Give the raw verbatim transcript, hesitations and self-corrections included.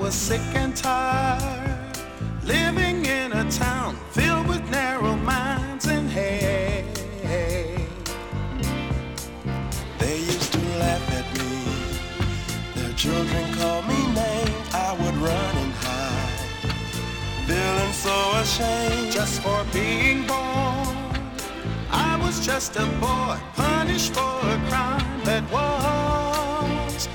was sick and tired, living in a town filled with narrow minds and hay. They used to laugh at me, their children called me names. I would run and hide, feeling so ashamed just for being born. I was just a boy, punished for a crime that was